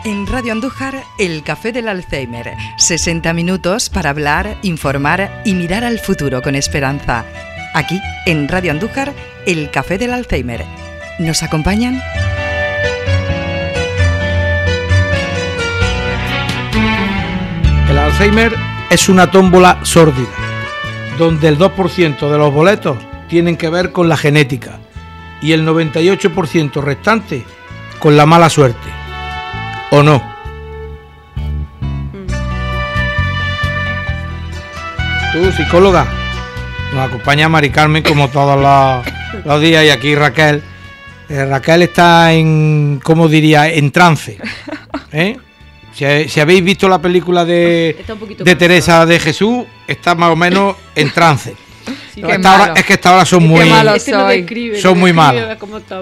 En Radio Andújar, el Café del Alzheimer. 60 minutos para hablar, informar y mirar al futuro con esperanza. Aquí, en Radio Andújar, el Café del Alzheimer. ¿Nos acompañan? El Alzheimer es una tómbola sórdida, donde el 2% de los boletos tienen que ver con la genética y el 98% restante con la mala suerte. ¿O no? Tú, psicóloga, nos acompaña Mari Carmen como todos los días, y aquí Raquel. Raquel está en, ¿cómo diría?, en trance. Si habéis visto la película de Teresa de Jesús, está más o menos en trance. Sí, es que esta hora son muy malos.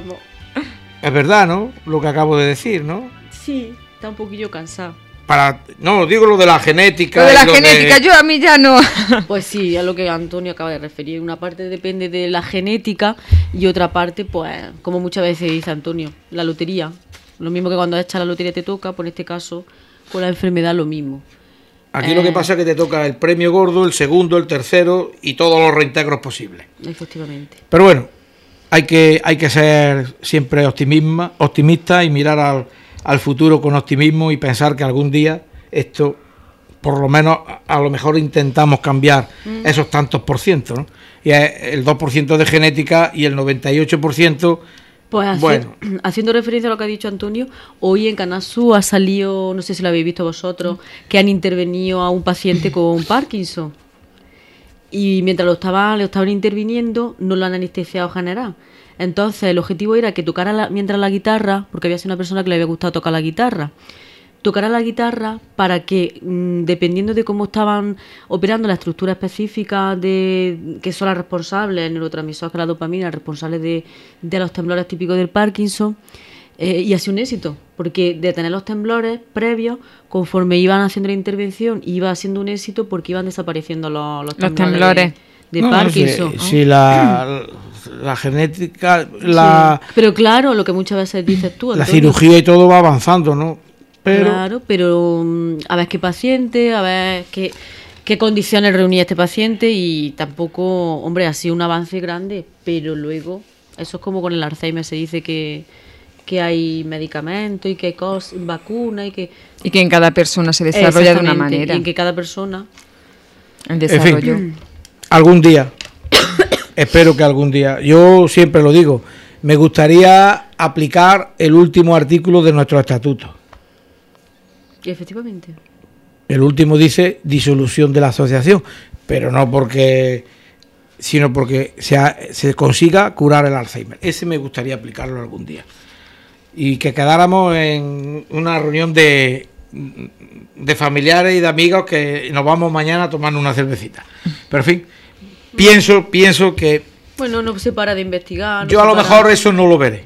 Es verdad, ¿no? Lo que acabo de decir, ¿no? Sí, está un poquillo cansado. No, digo lo de la genética. Lo de la genética, yo a mí ya no. Pues sí, a lo que Antonio acaba de referir. Una parte depende de la genética y otra parte, pues, como muchas veces dice Antonio, la lotería. Lo mismo que cuando echas la lotería te toca, por este caso, con la enfermedad lo mismo. Aquí lo que pasa es que te toca el premio gordo, el segundo, el tercero y todos los reintegros posibles. Efectivamente. Pero bueno, hay que ser siempre optimista y mirar al futuro con optimismo y pensar que algún día esto, por lo menos, a lo mejor intentamos cambiar esos tantos por ciento, ¿no? Y el 2% de genética y el 98%... Pues haciendo referencia a lo que ha dicho Antonio, hoy en Canal Sur ha salido, no sé si lo habéis visto vosotros, que han intervenido a un paciente con Parkinson. Y mientras le estaban interviniendo, no lo han anestesiado general. Entonces el objetivo era que tocara mientras la guitarra, porque había sido una persona que le había gustado tocar la guitarra, tocara la guitarra para que, dependiendo de cómo estaban operando la estructura específica que son las responsables, el neurotransmisor, que es la dopamina, responsables de los temblores típicos del Parkinson, y ha sido un éxito, porque de tener los temblores previos, conforme iban haciendo la intervención, iba siendo un éxito porque iban desapareciendo los temblores. De Parkinson. Sí, la genética, sí. Pero claro, lo que muchas veces dices tú, Antonio, la cirugía y todo va avanzando, ¿no? Claro, pero a ver qué paciente, a ver qué condiciones reunía este paciente, y tampoco, hombre, ha sido un avance grande, pero luego, eso es como con el Alzheimer, se dice que hay medicamentos y que hay vacunas y que en cada persona se desarrolla de una manera. Y en que cada persona... El desarrollo. En fin, algún día, espero que algún día, yo siempre lo digo, me gustaría aplicar el último artículo de nuestro estatuto. Efectivamente. El último dice disolución de la asociación, pero no sino porque se consiga curar el Alzheimer. Ese me gustaría aplicarlo algún día. Y que quedáramos en una reunión de familiares y de amigos que nos vamos mañana a tomar una cervecita. Pero en fin, pienso que... Bueno, no se para de investigar. Yo a lo mejor eso no lo veré.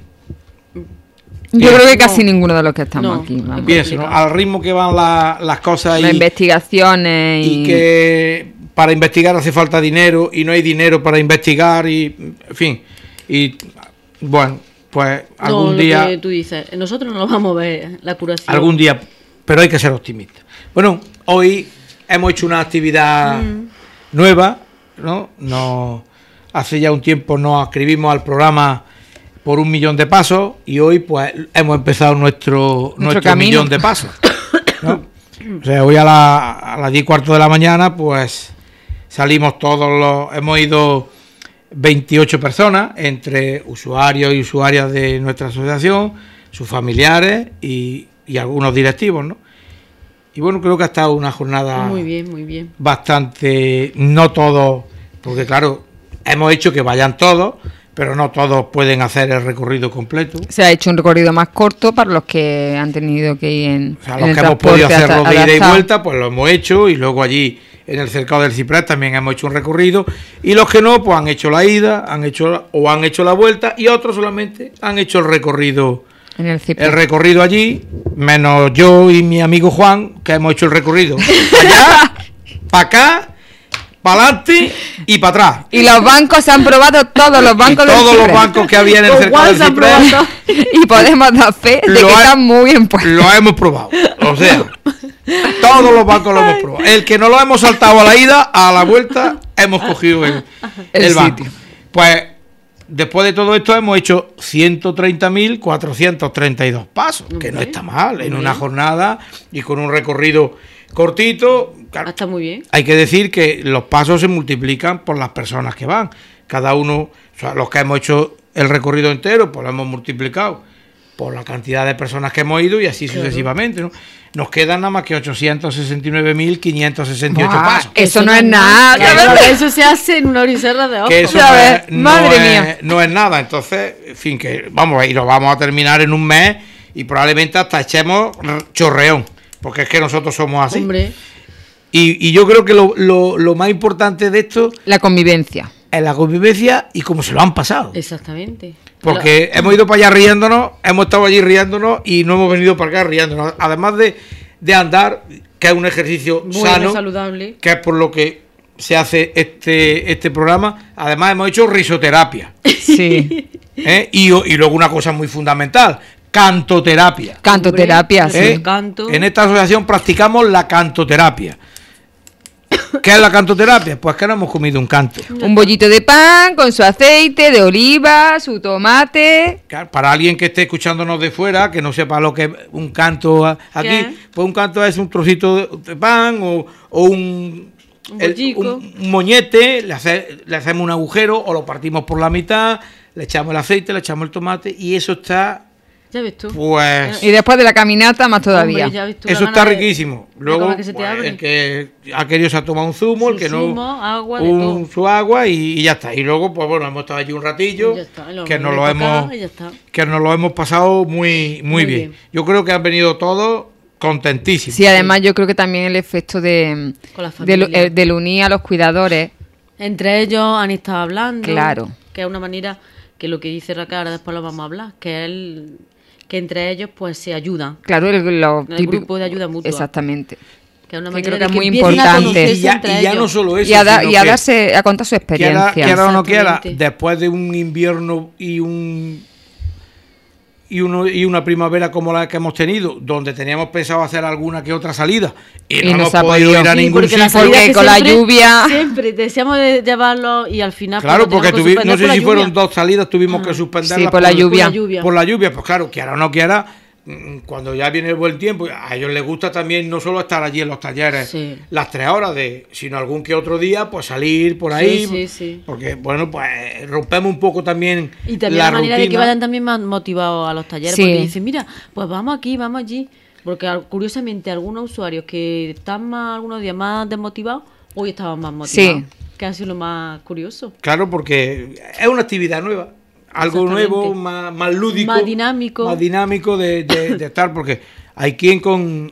Yo creo que casi ninguno de los que estamos aquí. Pienso, ¿no? Al ritmo que van las cosas las investigaciones y que para investigar hace falta dinero y no hay dinero para investigar y en fin, y bueno, pues algún día... Que tú dices, nosotros no lo vamos a ver, la curación. Algún día, pero hay que ser optimistas. Bueno, hoy hemos hecho una actividad nueva, ¿no? Hace ya un tiempo nos inscribimos al programa por 1 millón de pasos y hoy pues hemos empezado nuestro millón de pasos, ¿no? O sea, hoy a las 10:15 de la mañana pues salimos hemos ido 28 personas, entre usuarios y usuarias de nuestra asociación, sus familiares y algunos directivos, ¿no? Y bueno, creo que ha estado una jornada muy bien. Bastante, no todos, porque claro, hemos hecho que vayan todos, pero no todos pueden hacer el recorrido completo. Se ha hecho un recorrido más corto para los que han tenido que ir en o sea, los que hemos podido hacerlo de ida y vuelta, pues lo hemos hecho, y luego allí en el cercado del Ciprés también hemos hecho un recorrido, y los que no, pues han hecho la ida, han hecho la vuelta, y otros solamente han hecho el recorrido en el Ciprés. El recorrido allí, menos yo y mi amigo Juan, que hemos hecho el recorrido allá, para acá para adelante y para atrás. Y los bancos se han probado, todos los bancos del Todos los Ciprés. bancos que había en el Con cercado del Juan se han Ciprés probado. Y podemos dar fe de Lo que ha- están muy bien puestos. lo hemos probado. O sea, todos los bancos lo hemos probado. El que no lo hemos saltado a la ida, a la vuelta, hemos cogido el banco. sitio. Pues después de todo esto hemos hecho 130.432 pasos, que no está mal en una jornada y con un recorrido cortito. Claro, Está muy bien. hay que decir que los pasos se multiplican por las personas que van. Cada uno, o sea, los que hemos hecho el recorrido entero, pues lo hemos multiplicado por la cantidad de personas que hemos ido y así sucesivamente, ¿no? Nos quedan nada más que 869.568 Buah, pasos. eso no es nada. Claro, eso se hace en una oricerra de ojos. Que eso Ya no ves, es, no madre es- mía. no es nada. Entonces, en fin, que vamos, y lo vamos a terminar en un mes y probablemente hasta echemos chorreón, porque es que nosotros somos así. Hombre, Y yo creo que lo más importante de esto La convivencia. es la convivencia y cómo se lo han pasado. exactamente. Porque hemos ido para allá riéndonos, hemos estado allí riéndonos y no hemos venido para acá riéndonos. Además de andar, que es un ejercicio Bueno, sano, saludable. que es por lo que se hace este programa. Además hemos hecho risoterapia. Sí. Y luego una cosa muy fundamental, cantoterapia. Cantoterapia, Hombre, sí. ¿Eh? canto. En esta asociación practicamos la cantoterapia. ¿Qué es la cantoterapia? Pues que no hemos comido un canto. Un bollito de pan con su aceite de oliva, su tomate. Claro, para alguien que esté escuchándonos de fuera, que no sepa lo que es un canto aquí, ¿Qué? pues un canto es un trocito de pan o un bollico. un moñete, le hacemos un agujero o lo partimos por la mitad, le echamos el aceite, le echamos el tomate y eso está, Ya ves tú. pues... Y después de la caminata, más todavía. Hombre, ya ves tú la Eso gana está de- riquísimo. de Luego, comer que se te pues, abre. el que ha querido se ha tomado un zumo, el Su que no, zumo, agua, de todo. su agua y ya está. Y luego, pues bueno, hemos estado allí un ratillo, Y ya está, y que nos volvemos lo para hemos, acá y ya está. que nos lo hemos pasado muy Muy bien. bien. Yo creo que han venido todos contentísimos. Sí, además yo creo que también el efecto Con la del familia. del unir a los cuidadores. Entre ellos han estado hablando. Claro. Que es una manera que lo que dice Raquel, ahora después lo vamos a hablar, que entre ellos pues se ayudan. Claro, los El típicos- grupo de ayuda mutua. Exactamente. Que es una Yo manera creo que de es muy empiecen a importante. conocerse Y ya, entre y ya ellos. no solo eso, Y a, sino y a que darse a contar su experiencia. quiera o no quiera, Exactamente. después de un invierno y una primavera como la que hemos tenido, donde teníamos pensado hacer alguna que otra salida y no no hemos se ha podido podido. ir a Sí, ningún porque la sitio. salida Porque que con la siempre- lluvia- Siempre deseamos de llevarlo y al final Claro, pues, lo porque tenemos que no suspender sé por la si fueron lluvia. 2 salidas, tuvimos que suspenderlas Sí, por la lluvia. Por la lluvia, pues claro, quiera o no quiera, cuando ya viene el buen tiempo, a ellos les gusta también no solo estar allí en los talleres Sí. las 3 horas, sino algún que otro día, pues salir por ahí. Sí, sí. Porque, bueno, pues rompemos un poco también Y también la la manera de que rutina. vayan también más motivados a los talleres, Sí. porque dicen, mira, pues vamos aquí, vamos allí. Porque curiosamente algunos usuarios que están más, algunos días más desmotivados, hoy estaban más motivados. Sí. Que ha sido lo más curioso. Claro, porque es una actividad nueva, algo Exactamente. nuevo, más lúdico, Más dinámico. más dinámico de estar, porque hay quien con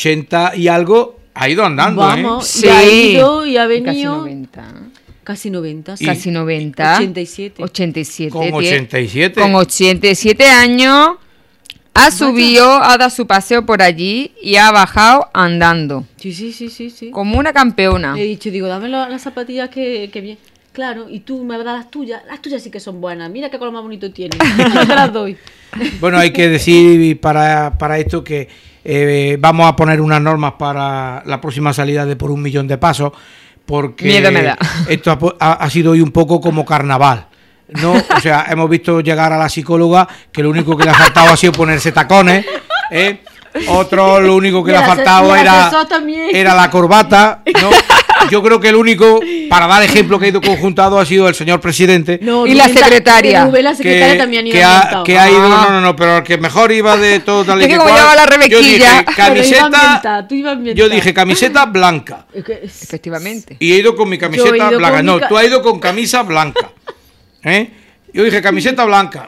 80 y algo ha ido andando, Vamos, Sí. y ha ido y ha Casi venido 90. casi 90. sí. Casi 90. 87. 87. Con tiene- 87. Con 87 años ha subido, ha dado su paseo por allí y ha bajado andando. Sí. Como una campeona. He dicho, digo, dame las zapatillas que bien. Claro, y tú me das las tuyas sí que son buenas. Mira qué color más bonito tiene. Yo te las doy. Bueno, hay que decir para esto que vamos a poner unas normas para la próxima salida de por 1 millón de pasos, porque Miedo me da. esto ha sido hoy un poco como carnaval. No, o sea, hemos visto llegar a la psicóloga que lo único que le ha faltado ha sido ponerse tacones, ¿eh? Otro lo único que Y le ha el faltado asesor también. era la corbata, ¿no? Yo creo que el único, para dar ejemplo, que ha ido conjuntado ha sido el señor presidente. No, Y la Rubén, secretaria. Rubén, la secretaria también han ido que ha ambientados. ido, no, pero el que mejor iba de todo tal y Es que que como cual, llevaba la yo rebequilla. dije, Pero iba camiseta, ambientada, tú ibas ambientada. yo dije camiseta blanca Efectivamente. y he ido con mi Yo he camiseta ido blanca. con No, mi tú has ido con camisa blanca. ¿Eh? Yo dije camiseta blanca,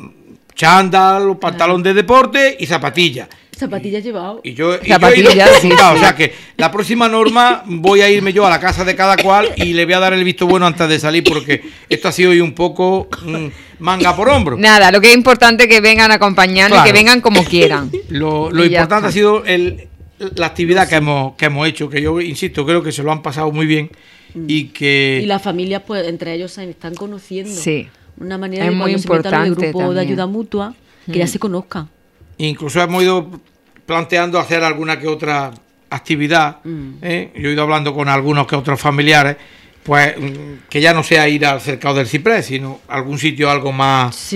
chándal, pantalón de deporte y zapatillas. Zapatillas llevado. Y yo he Zapatillas, ido sí, apuntado, sí. o sea que la próxima norma voy a irme yo a la casa de cada cual y le voy a dar el visto bueno antes de salir, porque esto ha sido hoy un poco manga por hombro. Nada, lo que es importante es que vengan acompañando Claro. y que vengan como quieran. Lo Y ya importante está. ha sido la actividad que hemos hecho, que yo insisto, creo que se lo han pasado muy bien y las familias, pues, entre ellos se están conociendo. Sí. Una manera Es de muy cuando se metan en el importante grupo de también. ayuda mutua, que ya se conozcan. incluso hemos ido planteando hacer alguna que otra actividad. Yo he ido hablando con algunos que otros familiares, pues que ya no sea ir al cercado del Ciprés, sino algún sitio algo más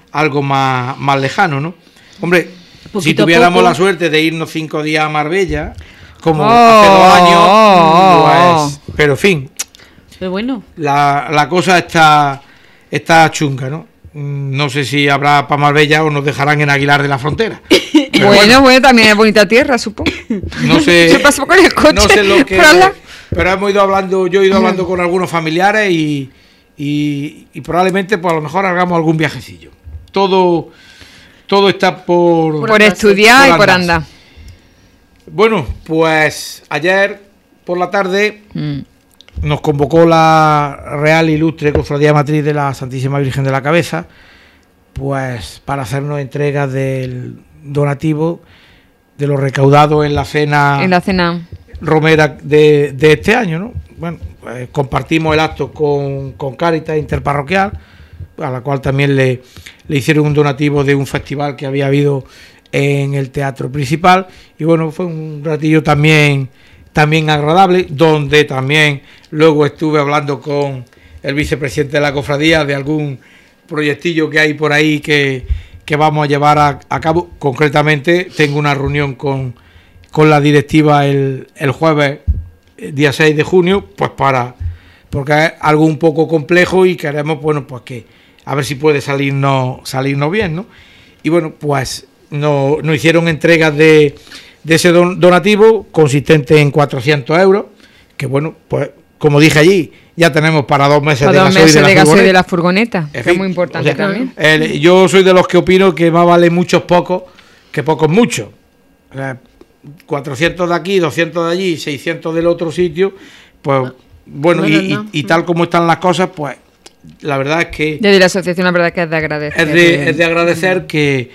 lejano, ¿no? Hombre, Poquito si a tuviéramos poco. la suerte de irnos 5 días a Marbella, como Oh, hace 2 años, oh, pues, pero en fin, Pero bueno, la cosa está chunga, ¿no? No sé si habrá para Marbella o nos dejarán en Aguilar de la Frontera. Pero Bueno, también es bonita tierra, supongo. no sé. Se pasó con el coche. No sé lo que. por al lado. Pero hemos ido hablando, yo he ido hablando con algunos familiares y probablemente, pues a lo mejor hagamos algún viajecillo. Todo está por Por estudiar y por andarse. andar. Bueno, pues ayer por la tarde Mm. nos convocó la Real Ilustre Cofradía Matriz de la Santísima Virgen de la Cabeza, pues para hacernos entregas del donativo de lo recaudado en la cena En la cena. romera de este año, ¿no? Bueno, pues compartimos el acto con Cáritas Interparroquial, a la cual también le hicieron un donativo de un festival que había habido en el teatro principal, y bueno, fue un ratillo también agradable, donde también luego estuve hablando con el vicepresidente de la cofradía de algún proyectillo que hay por ahí que vamos a llevar a cabo. Concretamente tengo una reunión con la directiva el jueves, día 6 de junio, pues porque es algo un poco complejo y queremos, bueno, pues que a ver si puede salirnos bien, ¿no? Y bueno, pues nos hicieron entregas de ese donativo consistente en 400 euros, que bueno, pues como dije allí, ya tenemos para 2 meses Para de 2 gasoil meses de gasoil de furgoneta. la furgoneta, que En es fin, muy importante o sea, también. yo soy de los que opino que más vale muchos pocos que pocos muchos. O sea, 400 de aquí, 200 de allí, 600 del otro sitio, pues bueno, Bueno, no. y tal como están las cosas, pues la verdad es que Desde la asociación, la verdad que es de agradecer. es de agradecer que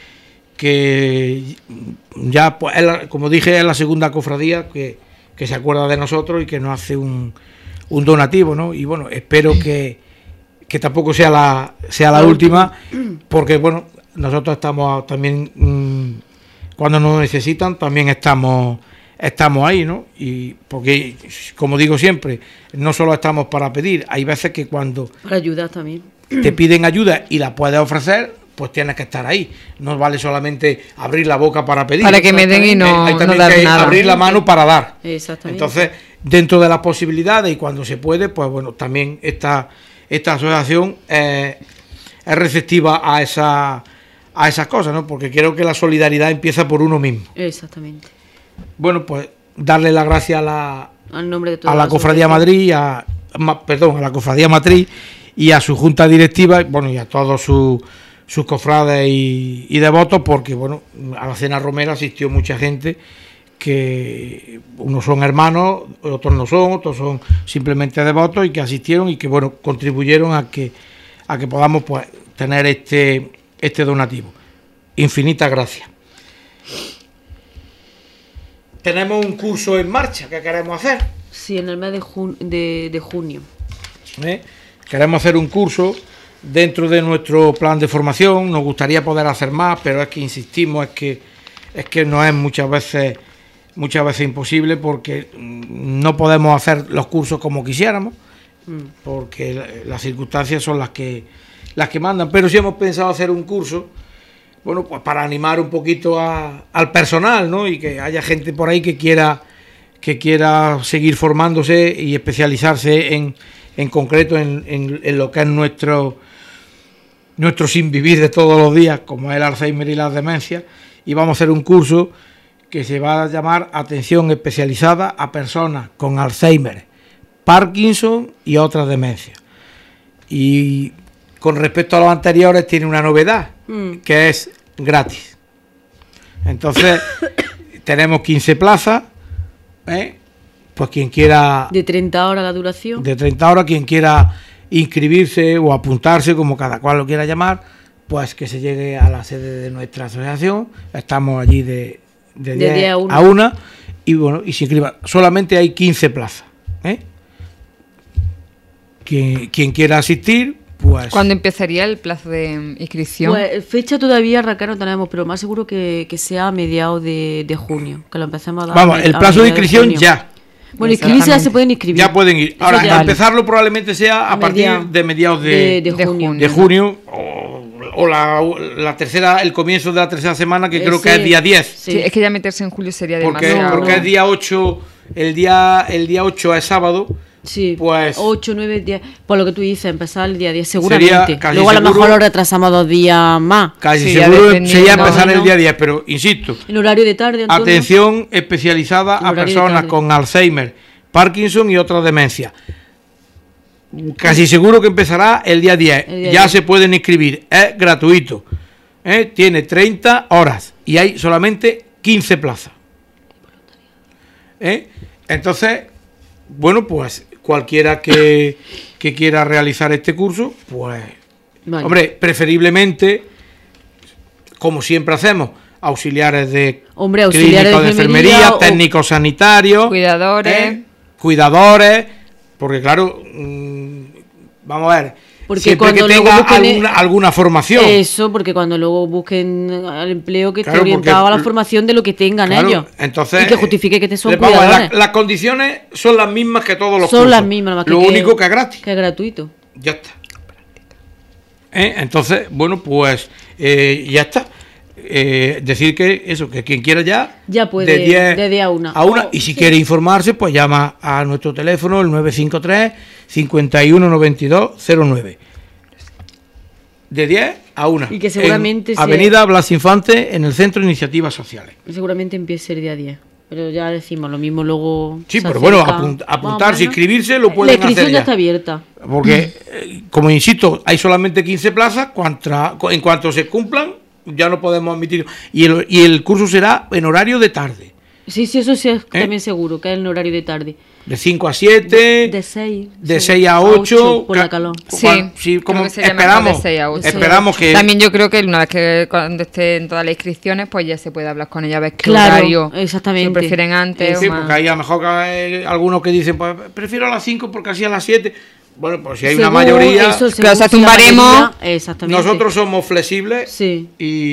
ya, pues, como dije, es la segunda cofradía que se acuerda de nosotros y que nos hace un donativo, ¿no? Y bueno, espero que tampoco sea la última, porque bueno, nosotros estamos también, cuando nos necesitan, también estamos ahí, ¿no? Y porque, como digo siempre, no solo estamos para pedir, hay veces que cuando para ayudar también. te piden ayuda y la puedes ofrecer, pues tienes que estar ahí. No vale solamente abrir la boca para pedir. Para que me den y no, hay no también dar que nada. abrir la mano para dar. Exactamente. Entonces, dentro de las posibilidades y cuando se puede, pues bueno, también esta asociación es receptiva a esas cosas, ¿no? Porque creo que la solidaridad empieza por uno mismo. Exactamente. Bueno, pues darle las gracias Al nombre de toda a la Cofradía Madrid, a la Cofradía Matriz y a su junta directiva, bueno, y a todos sus cofrades y devotos, porque bueno, a la cena romera asistió mucha gente, que unos son hermanos, otros no son, otros son simplemente devotos, y que asistieron y que bueno, contribuyeron a que podamos, pues, tener este donativo. Infinitas gracias. Tenemos un curso en marcha que queremos hacer. Sí, en el mes de junio. Queremos hacer un curso dentro de nuestro plan de formación. Nos gustaría poder hacer más, pero es que insistimos, es que no es muchas veces imposible, porque no podemos hacer los cursos como quisiéramos, porque las circunstancias son las que mandan. Pero sí hemos pensado hacer un curso, bueno, pues para animar un poquito al personal, ¿no? Y que haya gente por ahí que quiera seguir formándose y especializarse en concreto en lo que es nuestro sin vivir de todos los días, como es el Alzheimer y las demencias. Y vamos a hacer un curso que se va a llamar Atención Especializada a Personas con Alzheimer, Parkinson y otras demencias. Y con respecto a los anteriores tiene una novedad, que es gratis. Entonces tenemos 15 plazas, pues quien quiera... De 30 horas la duración. De 30 horas, quien quiera inscribirse o apuntarse, como cada cual lo quiera llamar, pues que se llegue a la sede de nuestra asociación. Estamos allí de 10 a 1, y bueno, y se inscriba. Solamente hay 15 plazas, quien quiera asistir, pues... ¿Cuándo empezaría el plazo de inscripción? Pues fecha todavía, Raquel, no tenemos, pero más seguro que sea a mediados de junio, que lo empecemos a dar. Vamos, el plazo de inscripción junio. ya. Bueno, inscribirse ya se pueden inscribir. Ya pueden ir. Eso Ahora, ya. empezarlo probablemente sea a partir de mediados de junio. de junio o la tercera, el comienzo de la tercera semana, que creo que es día 10. Sí. Sí, es que ya meterse en julio sería Porque demasiado. es día 8, el día 8 es sábado. Sí, Pues 8, 9, 10. Por lo que tú dices, empezar el día 10, seguramente. casi Luego a lo seguro- mejor lo retrasamos 2 días más. Casi Sí, ya seguro dependiendo, sería empezar el ¿no? día 10, pero insisto, En horario de tarde, Antonio. atención especializada En a horario de personas tarde. con Alzheimer, Parkinson y otras demencias. Casi seguro que empezará el día 10. El día Ya 10. se pueden inscribir, es gratuito. Tiene 30 horas y hay solamente 15 plazas. Entonces, bueno, pues cualquiera que quiera realizar este curso, pues, Vale. hombre, preferiblemente, como siempre hacemos, auxiliares de Hombre, auxiliares clínicos de de enfermería, enfermería o- técnicos sanitarios, cuidadores, porque claro, vamos a ver, Porque siempre que cuando luego tenga busquen alguna formación. Eso, porque cuando luego busquen el empleo que Claro, esté orientado porque- a la formación de lo que tengan Claro, ellos. entonces, y que justifique que te son vamos, cuidadores. las condiciones son las mismas que todos los Son cursos. las mismas, nada más Lo único que es gratis. Que es gratuito. Ya está. Entonces, bueno, pues ya está. Decir que eso, que quien quiera Ya puede, de 10 de 10 a 1. y si quiere informarse, pues llama a nuestro teléfono, el 953 51 92 09. De 10 a 1. Y que seguramente en se- Avenida Blas Infante, en el Centro de Iniciativas Sociales. Seguramente empiece el día 10. Pero ya decimos lo mismo luego. Sí, se pero bueno, acerca, más o apuntarse, menos. inscribirse, lo La pueden inscripción hacer ya ya. está abierta. Porque, como insisto, hay solamente 15 plazas, en cuanto se cumplan, ya no podemos admitir. Y el curso será en horario de tarde, Sí, eso sí es también seguro, que es en horario de tarde. de 5 a 7, De 6. de 6 a 8. Por la calor. Sí, como creo que sería mejor esperamos, de 6 a 8. esperamos que... También yo creo que una vez que cuando estén todas las inscripciones, pues ya se puede hablar con ella, a ver qué Claro, horario exactamente. lo prefieren antes Sí, o más. porque hay a lo mejor que hay algunos que dicen, pues prefiero a las 5 porque así a las 7. Bueno, pues si hay una Según mayoría... eso, Claro, se hace según un si la baremo. mayoría- Exactamente. Nosotros somos flexibles Sí.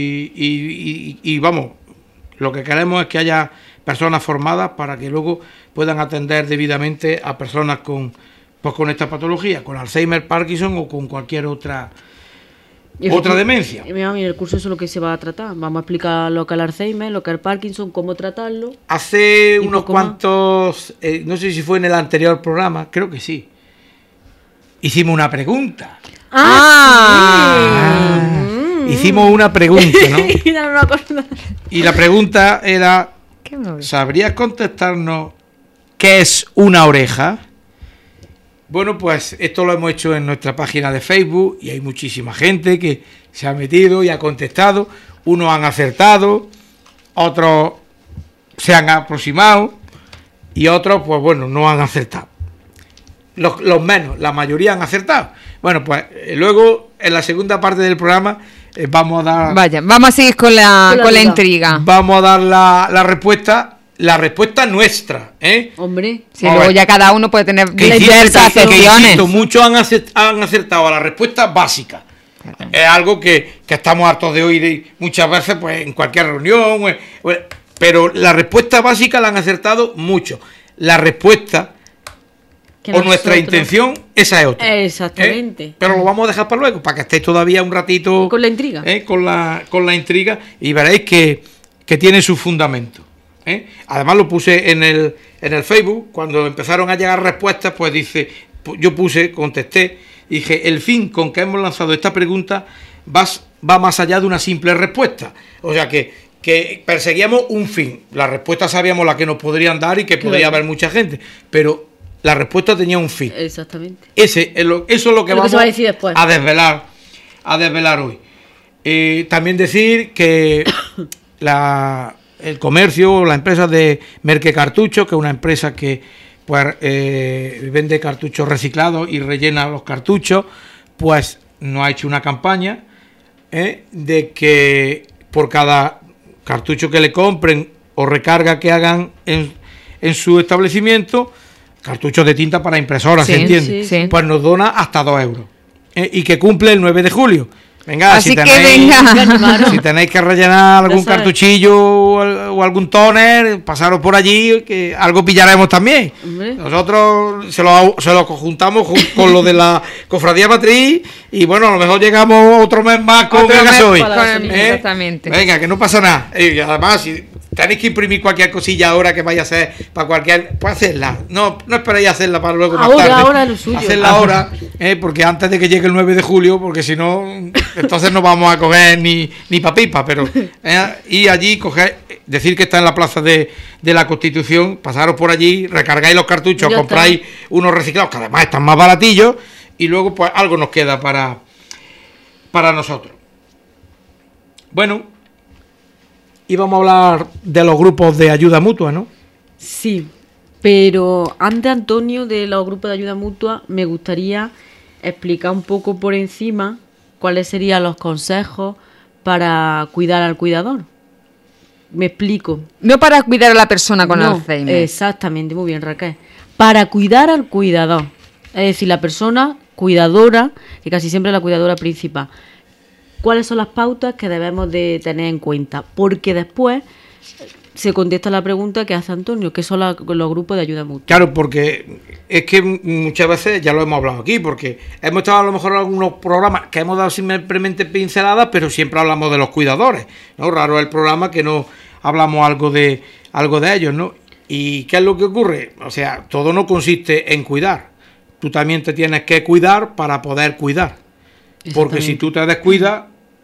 y vamos, lo que queremos es que haya personas formadas para que luego puedan atender debidamente a personas con esta patología, con Alzheimer, Parkinson o con cualquier otra demencia. Y mira, en el curso eso es lo que se va a tratar. Vamos a explicar lo que es el Alzheimer, lo que es el Parkinson, cómo tratarlo. Hace Y unos poco más. cuantos, no sé si fue en el anterior programa, creo que sí, hicimos una pregunta. Hicimos una pregunta, ¿no? Mira, no me acuerdo. Y la pregunta era, Qué bueno. ¿sabrías contestarnos qué es una oreja? Bueno, pues esto lo hemos hecho en nuestra página de Facebook y hay muchísima gente que se ha metido y ha contestado. Unos han acertado, otros se han aproximado y otros, pues bueno, no han acertado. Los menos, la mayoría han acertado. Bueno, pues luego en la segunda parte del programa vamos a dar... Vaya, vamos a seguir con la duda. intriga. Vamos a dar la respuesta nuestra, ¿eh? Hombre. Si Vamos a luego ver. ya cada uno puede tener Que insisto, diversas que acepciones. insisto, muchos han acertado a la respuesta básica. Es algo que estamos hartos de oír muchas veces pues en cualquier reunión, pero la respuesta básica la han acertado mucho. La respuesta que o nuestra nosotros- intención, esa es otra. Exactamente. Pero lo vamos a dejar para luego, para que estéis todavía un ratito Con la intriga. con la intriga y veréis que tiene su fundamento. Además lo puse en el Facebook, cuando empezaron a llegar respuestas, pues dice, yo contesté, dije, el fin con que hemos lanzado esta pregunta va más allá de una simple respuesta. O sea que perseguíamos un fin. La respuesta sabíamos la que nos podrían dar y que podría haber mucha gente, pero la respuesta tenía un fin. Exactamente. Eso es lo que Es lo que vamos se va a decir después. a desvelar hoy. También decir que el comercio, la empresa de Merque Cartucho, que es una empresa que pues vende cartuchos reciclados y rellena los cartuchos, pues nos ha hecho una campaña de que por cada cartucho que le compren o recarga que hagan en su establecimiento, cartuchos de tinta para impresora, Sí, ¿se entiende? sí, sí. Pues nos dona hasta 2 euros. Y que cumple el 9 de julio. Venga, Así si que tenéis, venga. si tenéis que rellenar algún sabes. cartuchillo o algún tóner, pasaros por allí, que algo pillaremos también. Hombre. Nosotros se lo conjuntamos con lo de la cofradía matriz y bueno, a lo mejor llegamos otro mes más con Otro el mes gasoil. para la gasolina. Exactamente. Venga, que no pasa nada. Y además, si tenéis que imprimir cualquier cosilla ahora que vaya a ser para cualquier, pues hacerla. No esperéis a hacerla para luego más tarde. Ahora es lo suyo. Hacerla ahora, porque antes de que llegue el 9 de julio, porque si no, entonces no vamos a coger ni pa' pipa, pero y allí coger, decir que está en la plaza de la Constitución, pasaros por allí, recargáis los cartuchos, Ya compráis unos reciclados, que además están más baratillos, y luego pues algo nos queda para nosotros. Bueno, íbamos a hablar de los grupos de ayuda mutua, ¿no? Sí, pero antes, Antonio, de los grupos de ayuda mutua, me gustaría explicar un poco por encima cuáles serían los consejos para cuidar al cuidador. Me explico. No para cuidar a la persona con No, Alzheimer. exactamente, muy bien, Raquel. Para cuidar al cuidador, es decir, la persona cuidadora, que casi siempre es la cuidadora principal. ¿Cuáles son las pautas que debemos de tener en cuenta? Porque después se contesta la pregunta que hace Antonio, que son los grupos de ayuda mutua. Claro, porque es que muchas veces ya lo hemos hablado aquí, porque hemos estado a lo mejor en algunos programas que hemos dado simplemente pinceladas, pero siempre hablamos de los cuidadores, ¿no? Raro es el programa que no hablamos algo de ellos, ¿no? ¿Y qué es lo que ocurre? O sea, todo no consiste en cuidar. Tú también te tienes que cuidar para poder cuidar. Porque si tú te descuidas,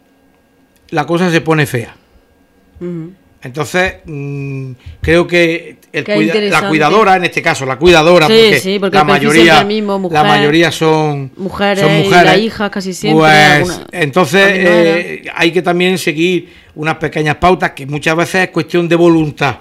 la cosa se pone fea. Ujú. Entonces, creo que la interesante. cuidadora, en este caso, la cuidadora, Sí, porque la el perfil mayoría, siempre es el mismo, mujer, la mayoría son mujeres, son y mujeres. las hijas casi siempre. Pues, alguna- entonces, familiares. hay que también seguir unas pequeñas pautas que muchas veces es cuestión de voluntad.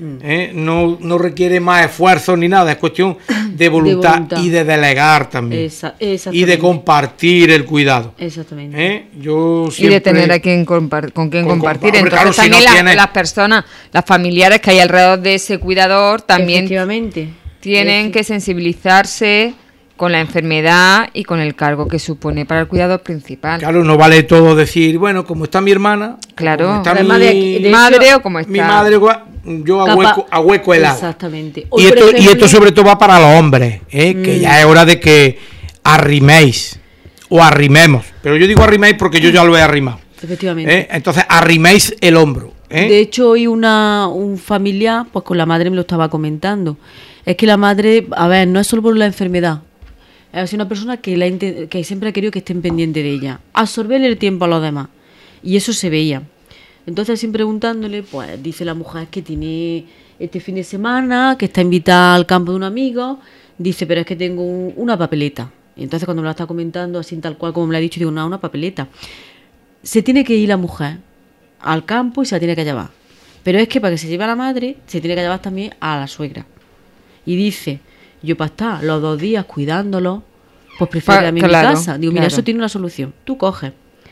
No requiere más esfuerzo ni nada, es cuestión de voluntad, voluntad. y de delegar también. Exactamente. Y de compartir el cuidado. Exactamente. Yo Y siempre, de tener a quien con quien compartir. hombre, Entonces claro, si también no tienes- las personas, las familiares que hay alrededor de ese cuidador también Efectivamente. tienen que sensibilizarse con la enfermedad y con el cargo que supone para el cuidador principal. Claro, no vale todo decir, bueno, como está mi hermana, Claro. como está Además mi, de aquí- de madre hecho, o como está. mi madre, yo ahueco el agua. Exactamente. Y esto sobre todo va para los hombres, que ya es hora de que arriméis o arrimemos. Pero yo digo arriméis porque yo ya lo he arrimado. Efectivamente. Entonces arriméis el hombro. De hecho, hoy un familiar, pues con la madre me lo estaba comentando. Es que la madre, a ver, no es solo por la enfermedad. Es una persona que siempre ha querido que estén pendientes de ella. Absorberle el tiempo a los demás. Y eso se veía. Entonces, sin preguntándole, pues dice la mujer que tiene este fin de semana, que está invitada al campo de un amigo. Dice, pero es que tengo una papeleta. Y entonces, cuando me lo está comentando, así tal cual como me lo ha dicho, digo, no, una papeleta. Se tiene que ir la mujer al campo y se la tiene que llevar. Pero es que para que se lleve a la madre, se tiene que llevar también a la suegra. Y dice, yo para estar los 2 días cuidándolo, pues prefiero ir a mi Claro, casa. Digo, mira, claro. eso tiene una solución. Tú coges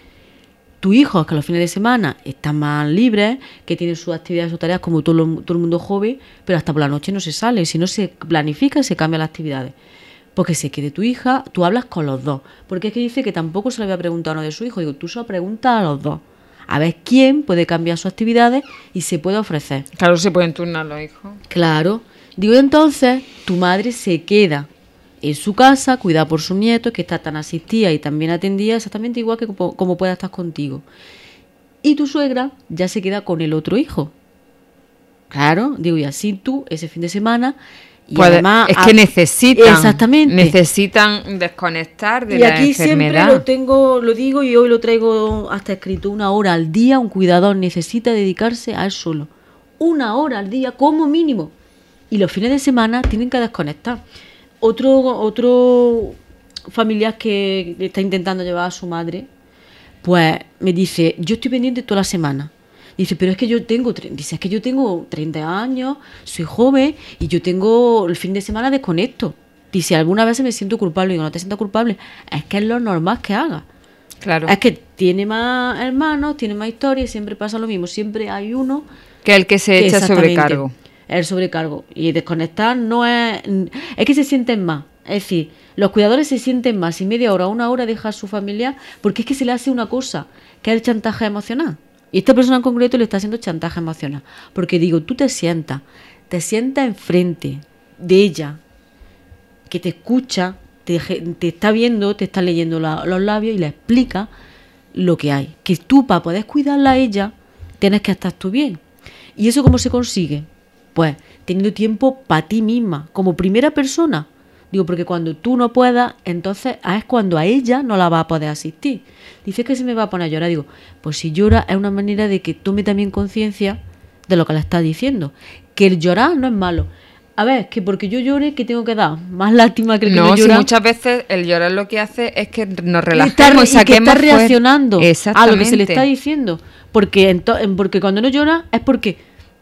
tus hijos, que los fines de semana están más libres, que tienen sus actividades, sus tareas, como todo el mundo joven, pero hasta por la noche no se sale. Si no se planifica, se cambian las actividades. Porque se quede tu hija, tú hablas con los dos. Porque es que dice que tampoco se le había preguntado a uno de su hijo. Digo, tú se lo preguntas a los dos. A ver quién puede cambiar sus actividades y se puede ofrecer. Claro, se pueden turnar los hijos. Claro. Digo, entonces, tu madre se queda en su casa, cuidada por sus nietos, que está tan asistida y tan bien atendida, exactamente igual que como pueda estar contigo. Y tu suegra ya se queda con el otro hijo. Claro, digo, y así tú, ese fin de semana, y Pues además... es que necesitan. Exactamente. Necesitan desconectar de Y la aquí siempre enfermedad. lo digo y hoy lo traigo hasta escrito, 1 hora al día un cuidador necesita dedicarse a él solo. 1 hora al día como mínimo. Y los fines de semana tienen que desconectar. Otro familiar que está intentando llevar a su madre, pues me dice, yo estoy pendiente toda la semana. Dice, pero es que yo tengo 30 años, soy joven y yo tengo el fin de semana desconecto. Dice, algunas veces me siento culpable. Digo, no te sientas culpable, es que es lo normal que hagas. Claro. Es que tiene más hermanos, tiene más historia y siempre pasa lo mismo. Siempre hay uno Que el que se echa exactamente. sobrecargo. el sobrecargo. Y desconectar no es... Es que se sienten más. Es decir, los cuidadores se sienten más si media hora o una hora deja a su familia, porque es que se le hace una cosa, que es el chantaje emocional. Y esta persona en concreto le está haciendo chantaje emocional. Porque digo, tú te sientas enfrente de ella, que te escucha, te está viendo, te está leyendo los labios y le explica lo que hay. Que tú, para poder cuidarla a ella, tienes que estar tú bien. ¿Y eso cómo se consigue? Pues teniendo tiempo para ti misma, como primera persona. Digo, porque cuando tú no puedas, entonces es cuando a ella no la va a poder asistir. Dice que se me va a poner a llorar. Digo, pues si llora es una manera de que tome también conciencia de lo que le está diciendo. Que el llorar no es malo. A ver, que porque yo llore, ¿qué tengo que dar? Más lástima que el que no llora. Si muchas veces el llorar lo que hace es que nos relajemos y que está reaccionando a lo que se le está Exactamente. diciendo. Porque cuando no llora es porque...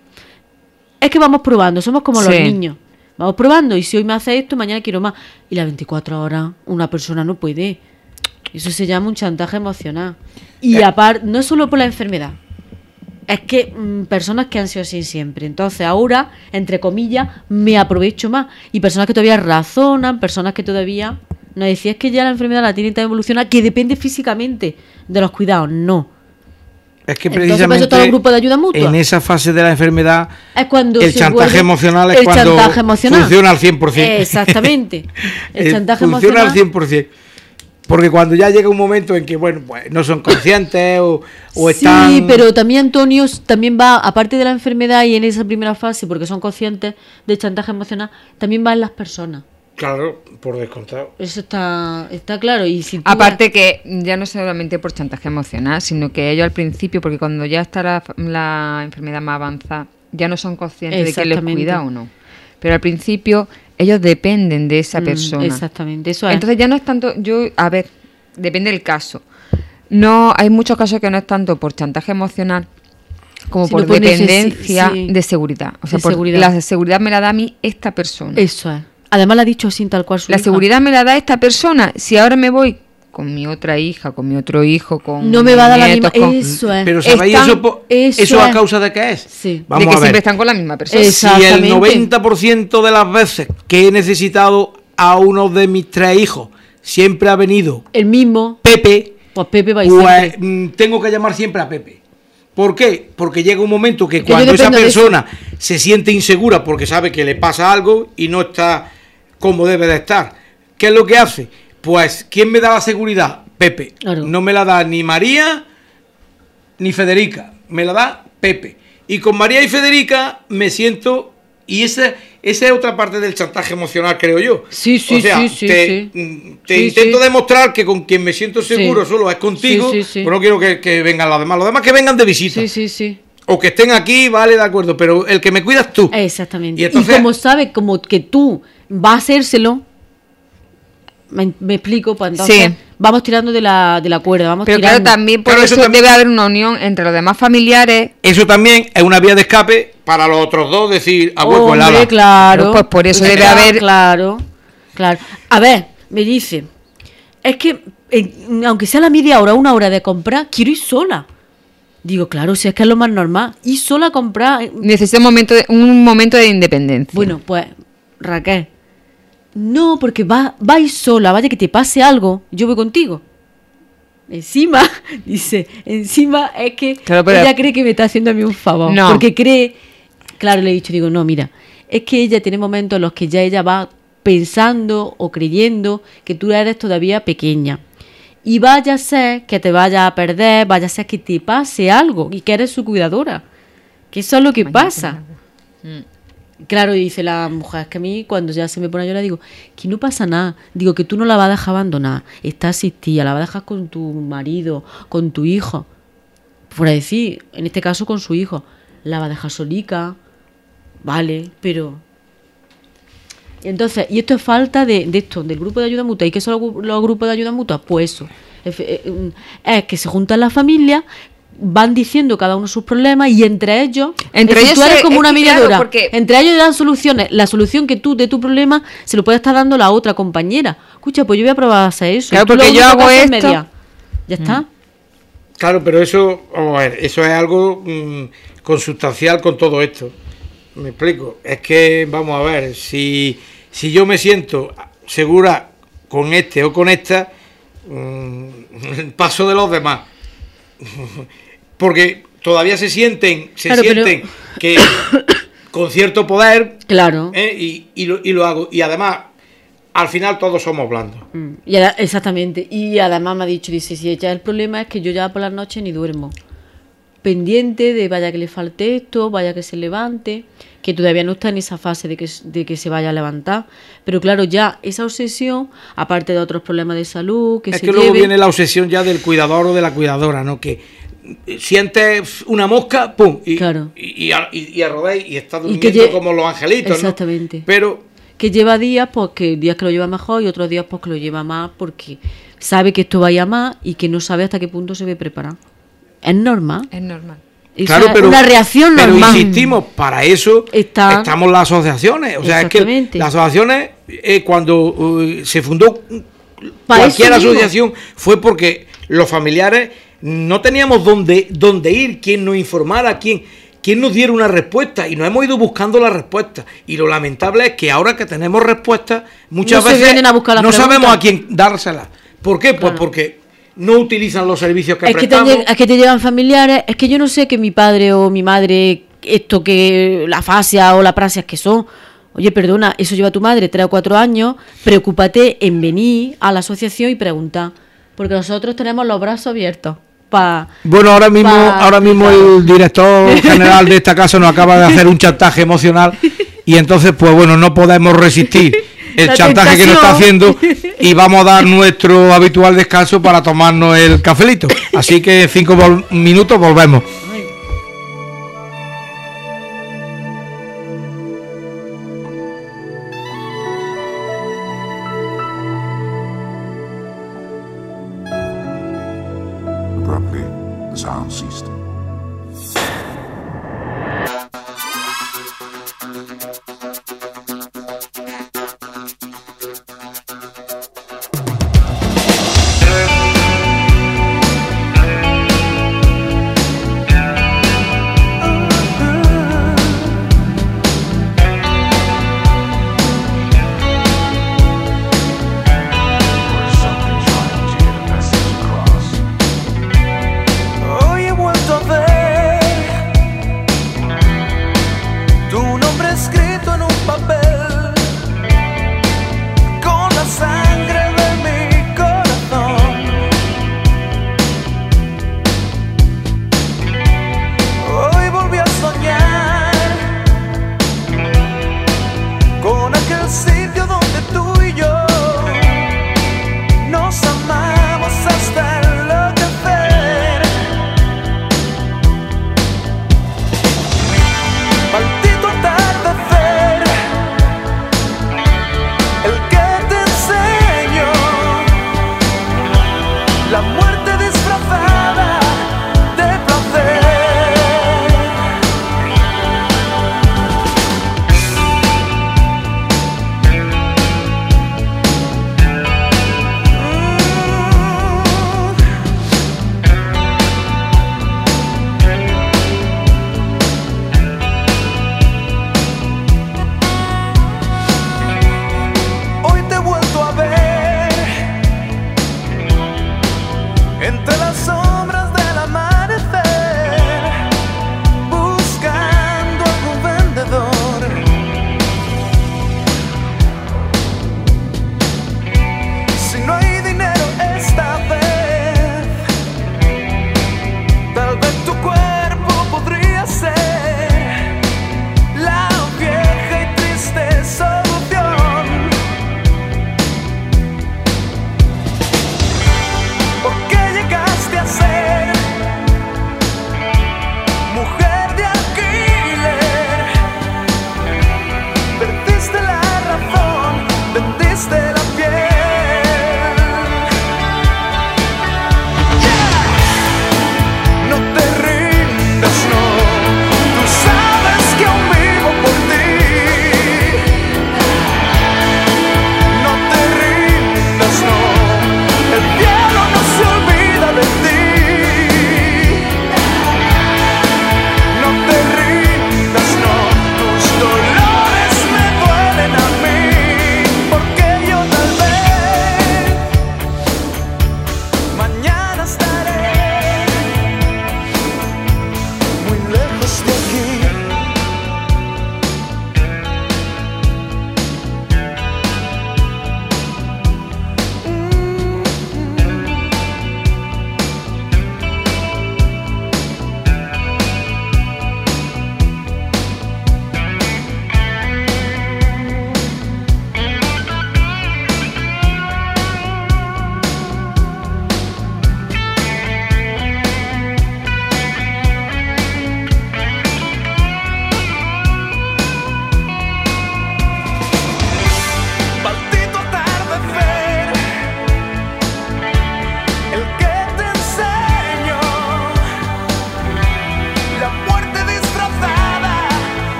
Es que vamos probando, somos como los Sí. niños. Vamos probando, y si hoy me hace esto, mañana quiero más. Y las 24 horas una persona no puede. Eso se llama un chantaje emocional. Y aparte, no es solo por la enfermedad. Es que personas que han sido así siempre. Entonces ahora, entre comillas, me aprovecho más. Y personas que todavía razonan, personas que todavía... No decía, es que ya la enfermedad la tiene tan evolucionada que depende físicamente de los cuidados. No. Es que Entonces, por eso precisamente todo el grupo de ayuda mutua. en esa fase de la enfermedad Es cuando el se chantaje vuelve- emocional es el cuando chantaje emocional. funciona al 100%. Exactamente. El chantaje funciona emocional. al 100%. Porque cuando ya llega un momento en que, bueno, pues no son conscientes o están... Sí, pero también Antonio también va, aparte de la enfermedad y en esa primera fase, porque son conscientes del chantaje emocional, también va en las personas. Claro, por descontado. Eso está claro. Y si tú Aparte que ya no solamente por chantaje emocional, sino que ellos al principio, porque cuando ya está la enfermedad más avanzada, ya no son conscientes de que les Exactamente. cuida o no. Pero al principio ellos dependen de esa persona. Exactamente, eso es. Entonces ya no es tanto, a ver, depende del caso. No, hay muchos casos que no es tanto por chantaje emocional como Sino por por dependencia sí. de seguridad. O sea, De por seguridad. la seguridad me la da a mí esta persona. Eso es. Además la ha dicho sin tal cual su La hija. seguridad me la da esta persona. Si ahora me voy con mi otra hija, con mi otro hijo, con No me va a dar la nietos, misma... con- Eso es. Pero ¿sabéis Están- eso a es. causa de qué es? Sí. Vamos de que a ver. siempre están con la misma persona. Es- Si el Exactamente. 90% de las veces que he necesitado a uno de mis 3 hijos siempre ha venido El mismo, Pepe, pues Pepe va a ir pues siempre. tengo que llamar siempre a Pepe. ¿Por qué? Porque llega un momento que Porque yo cuando esa dependo de eso. persona se siente insegura porque sabe que le pasa algo y no está como debe de estar, ¿qué es lo que hace? Pues, ¿quién me da la seguridad? Pepe. Claro. No me la da ni María ni Federica, me la da Pepe. Y con María y Federica me siento... Y esa es otra parte del chantaje emocional, creo yo. Sí, sí, o sea, sí, sí, te sí. te Sí, intento sí. demostrar que con quien me siento seguro Sí. solo es contigo, Sí, sí, sí. pero no quiero que vengan los demás. Los demás que vengan de visita. Sí, sí, sí. O que estén aquí, vale, de acuerdo, pero el que me cuidas tú. Exactamente. Y Y, entonces- como sabe, como que tú vas a hacérselo, me explico, pues entonces Sí. vamos tirando de la cuerda, vamos Pero tirando. claro, también por Claro, eso eso también- debe haber una unión entre los demás familiares. Eso también es una vía de escape para los otros dos, decir, a hueco el Hombre, ala. claro. Pues por eso debe Claro, haber- Claro, claro. A ver, me dice, es que aunque sea la media hora, una hora de comprar, quiero ir sola. Digo, claro, si es que es lo más normal. Ir sola a comprar. Necesita un momento de independencia. Bueno, pues, Raquel, no, porque va a ir sola, vaya que te pase algo, yo voy contigo. Encima, dice, encima es que Claro, pero- ella cree que me está haciendo a mí un favor. No. Porque cree, claro, le he dicho, digo, no, mira, es que ella tiene momentos en los que ya ella va pensando o creyendo que tú eres todavía pequeña. Y vaya a ser que te vaya a perder, vaya a ser que te pase algo y que eres su cuidadora. Que eso es lo que pasa. Claro, y dice la mujer, es que a mí cuando ya se me pone a llorar digo, que no pasa nada, digo que tú no la vas a dejar abandonar, está asistida, la vas a dejar con tu marido, con tu hijo, por decir, en este caso con su hijo, la va a dejar solica, vale, pero... Entonces, y esto es falta de esto, del grupo de ayuda mutua. ¿Y qué son los grupos de ayuda mutua? Pues eso, es que se juntan las familias, van diciendo cada uno sus problemas y entre ellos, Entre es decir, ellos tú eres se- como es una que claro, mediadora, porque- entre ellos dan soluciones, la solución que tú de tu problema se lo puede estar dando la otra compañera. Escucha, pues yo voy a probar a hacer eso. Claro, y tú lo porque yo único que hago haces es esto. mediar. Ya está. Claro, pero eso, vamos a ver, eso es algo consustancial con todo esto. Me explico. Es que, vamos a ver, si yo me siento segura con este o con esta, paso de los demás. Porque todavía se sienten que con cierto poder, claro, y lo hago. Y además, al final todos somos blandos. Exactamente. Y además me ha dicho, dice, si ya el problema es que yo ya por las noches ni duermo. Pendiente de vaya que le falte esto, vaya que se levante, que todavía no está en esa fase de que se vaya a levantar. Pero claro, ya esa obsesión, aparte de otros problemas de salud, es que luego viene la obsesión ya del cuidador o de la cuidadora, ¿no? Que sientes una mosca, pum, y arrodéis y estás durmiendo como los angelitos, exactamente, ¿no? Pero que lleva días, pues que días que lo lleva mejor y otros días pues que lo lleva más, porque sabe que esto vaya más y que no sabe hasta qué punto se ve preparado. Es normal. Es normal. Claro, pero una reacción normal. Pero insistimos, para eso estamos las asociaciones. O sea, es que las asociaciones, cuando se fundó cualquier asociación, fue porque los familiares no teníamos dónde ir, quién nos informara, quién nos diera una respuesta, y nos hemos ido buscando la respuesta. Y lo lamentable es que ahora que tenemos respuestas, muchas veces no sabemos a quién dársela. ¿Por qué? Pues porque no utilizan los servicios que prestamos. Es que te llegan familiares, es que yo no sé que mi padre o mi madre, esto que la fascia o la praxis que son. Oye, perdona, eso lleva tu madre 3 o 4 años, preocúpate en venir a la asociación y preguntar, porque nosotros tenemos los brazos abiertos. Bueno, ahora mismo el director general de esta casa nos acaba de hacer un chantaje emocional, y entonces pues bueno, no podemos resistir el chantaje que nos está haciendo, y vamos a dar nuestro habitual descanso para tomarnos el cafelito. Así que en 5 minutos volvemos. Abruptly, the sound ceased. Oh, you want to ver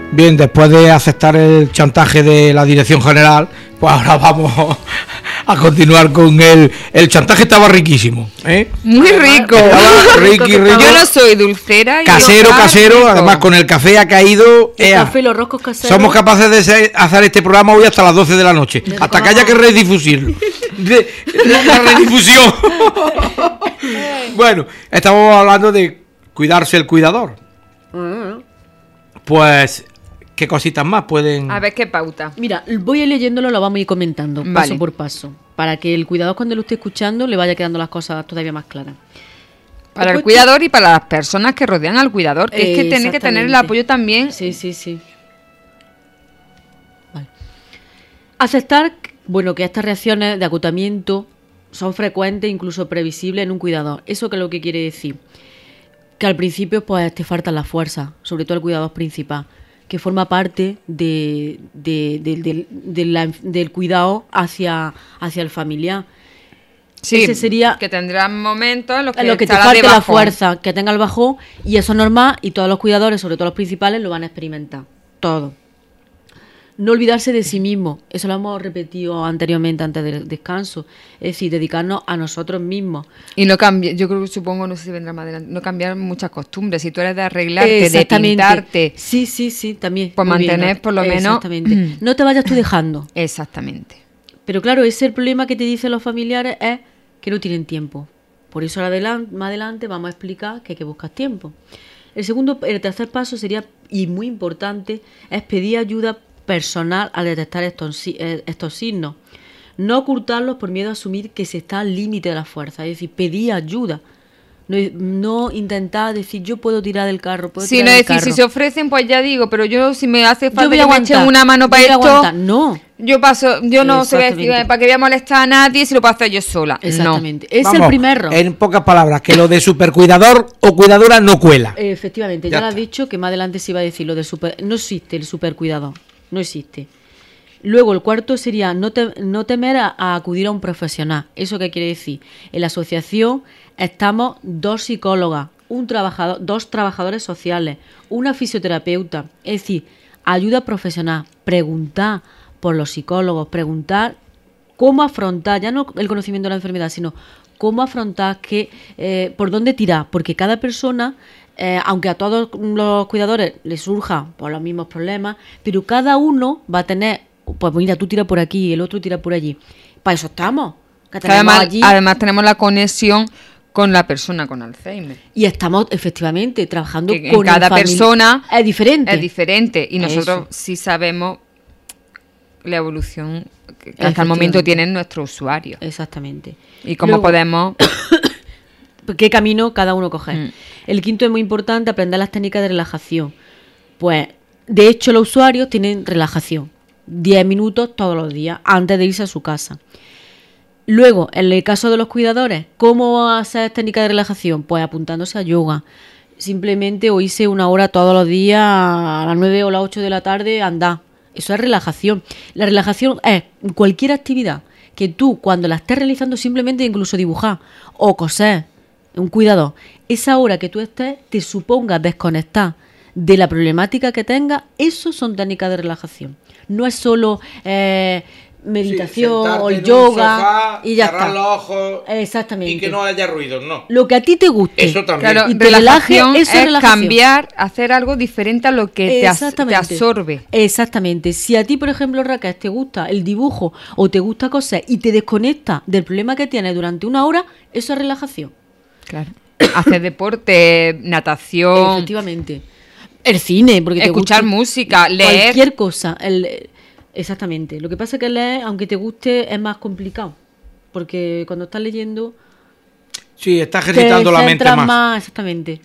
Bien, después de aceptar el chantaje de la Dirección General, pues ahora vamos a continuar con el chantaje. Estaba riquísimo, ¿eh? Muy rico. Estaba rico. Yo no soy dulcera. Casero, rico. además con el café ha caído. El café, los roscos caseros. Somos capaces de hacer este programa hoy hasta las 12 de la noche, hasta que haya que redifudirlo. La redifusión. Bueno, estamos hablando de cuidarse el cuidador. Pues, ¿qué cositas más pueden...? A ver qué pauta. Mira, voy a ir leyéndolo, lo vamos a ir comentando, Vale. paso por paso, para que el cuidador cuando lo esté escuchando le vaya quedando las cosas todavía más claras. Para el Después cuidador y para las personas que rodean al cuidador, que es que tiene que tener el Exactamente. apoyo también. Sí. Vale. Aceptar, bueno, que estas reacciones de agotamiento son frecuentes, incluso previsibles en un cuidador. ¿Eso qué es lo que quiere decir? Que al principio pues te faltan las fuerzas, sobre todo el cuidador principal, que forma parte del cuidado hacia el familiar. Sí, Ese sería que tendrán momentos en los que, en lo que te estará falte de la bajón. fuerza, que tenga el bajón, y eso es normal, y todos los cuidadores, sobre todo los principales, lo van a experimentar. Todo. No olvidarse de sí mismo, eso lo hemos repetido anteriormente antes del descanso, es decir, dedicarnos a nosotros mismos. Y no cambiar, yo creo que supongo, no sé si vendrá más adelante, no cambiar muchas costumbres. Si tú eres de arreglarte, de Exactamente. pintarte, Sí, también. Pues Muy bien, mantener ¿no? por lo menos- Exactamente. No te vayas tú dejando. exactamente. Pero claro, ese el problema que te dicen los familiares es que no tienen tiempo. Por eso más adelante vamos a explicar que hay que buscar tiempo. El tercer paso sería, y muy importante, es pedir ayuda personal al detectar estos signos. No ocultarlos por miedo a asumir que se está al límite de la fuerza. Es decir, pedir ayuda. No intentar decir, yo puedo tirar del carro, puedo Si tirar no del decir, carro. si se ofrecen, pues ya digo, pero yo si me hace Yo falta voy que a me aguantar. echen una mano para Yo voy a esto, aguantar. No. yo paso, yo no se voy a decir Exactamente. para que voy a molestar a nadie si lo puedo hacer yo sola. Exactamente. Es Vamos, el primer error. En pocas palabras, que lo de supercuidador o cuidadora no cuela. Efectivamente, Ya ya lo has está. dicho, que más adelante se iba a decir lo de no existe el supercuidador, no existe. Luego, el cuarto sería no temer a acudir a un profesional. ¿Eso qué quiere decir? En la asociación estamos 2 psicólogas, dos trabajadores sociales, una fisioterapeuta. Es decir, ayuda profesional, preguntar por los psicólogos, preguntar cómo afrontar, ya no el conocimiento de la enfermedad, sino cómo afrontar, por dónde tirar, porque cada persona, aunque a todos los cuidadores les surja por los mismos problemas, pero cada uno va a tener, pues mira, tú tira por aquí, el otro tira por allí. Para eso estamos. Que tenemos Además tenemos la conexión con la persona con Alzheimer. y estamos efectivamente trabajando Que con cada el persona es diferente. Es diferente y nosotros Eso. sí sabemos la evolución que hasta el momento tienen nuestros usuarios Exactamente. y cómo Luego, podemos... qué camino cada uno coge. Mm. El quinto es muy importante, aprender las técnicas de relajación. Pues, de hecho, los usuarios tienen relajación. 10 minutos todos los días antes de irse a su casa. Luego, en el caso de los cuidadores, ¿cómo hacer técnicas de relajación? Pues apuntándose a yoga. Simplemente o irse 1 hora todos los días a las 9 o las 8 de la tarde, andar. Eso es relajación. La relajación es cualquier actividad que tú, cuando la estés realizando, simplemente incluso dibujar o coser, un cuidador, esa hora que tú estés te suponga desconectar de la problemática que tengas, eso son técnicas de relajación. No es solo meditación o el yoga y ya está. Los ojos Exactamente. y que no haya ruidos, no. Lo que a ti te guste. Eso también. Claro, Y te relaje, relajación eso es es relajación. cambiar, hacer algo diferente a lo que te absorbe. Exactamente. Si a ti, por ejemplo, Raquel, te gusta el dibujo o te gusta coser y te desconecta del problema que tienes durante 1 hora, eso es relajación. Claro. Hacer deporte, natación, Efectivamente. El cine, porque te escuchar guste música, leer. cualquier cosa. Exactamente. Lo que pasa es que leer, aunque te guste, es más complicado. Porque cuando estás leyendo, Sí, está te ejercitando la mente centras más. Exactamente.